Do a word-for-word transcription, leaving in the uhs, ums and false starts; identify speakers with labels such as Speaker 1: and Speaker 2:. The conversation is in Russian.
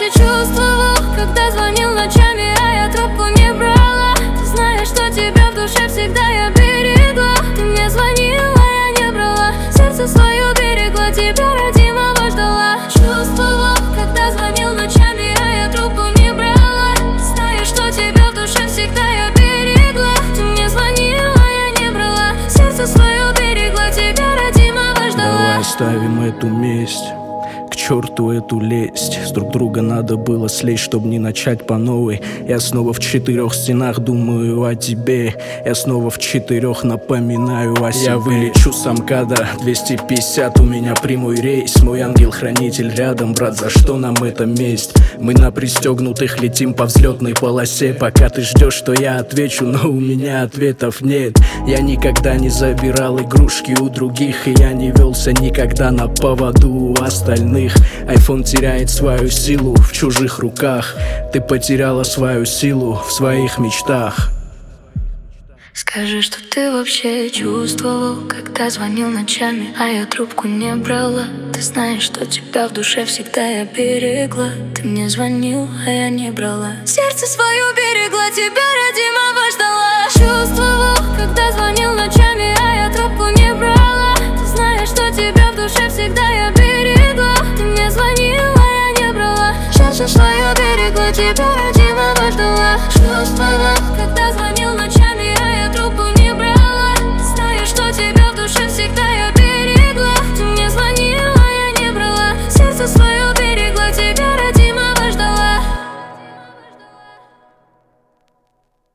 Speaker 1: вообще чувствовал, когда звонил ночами, а я трубку не брала? Ты знаешь, что тебя в душе всегда я берегла. Ты мне звонила, я не брала, сердце свое берегла, тебя родимого ждала. Чувствовал, когда звонил ночами, а я трубку не брала. Ты знаешь, что тебя в душе всегда я берегла. Ты мне звонила, я не брала, сердце свое берегла, тебя родимого ждала.
Speaker 2: Давай оставим эту месть, к черту эту лесть. С друг друга надо было слезть, чтобы не начать по новой. Я снова в четырех стенах думаю о тебе. Я снова в четырех напоминаю о себе. Я вылечу с МКАДа двести пятьдесят, у меня прямой рейс. Мой ангел-хранитель рядом, брат, за что нам эта месть? Мы на пристегнутых летим по взлетной полосе. Пока ты ждешь, что я отвечу, но у меня ответов нет. Я никогда не забирал игрушки у других, и я не велся никогда на поводу у остальных. Айфон теряет свою силу в чужих руках. Ты потеряла свою силу в своих мечтах.
Speaker 1: Скажи, что ты вообще чувствовал, когда звонил ночами, а я трубку не брала? Ты знаешь, что тебя в душе всегда я берегла. Ты мне звонил, а я не брала, сердце свое берегла, тебя родимого ждала. Чувствовал, когда звонил ночами, а я трубку не брала. Ты знаешь, что тебя в душе всегда я берегла. Ты мне звонила, я не брала, сердце свое берегла, тебя родимого ждала. Чувствовал, когда звонил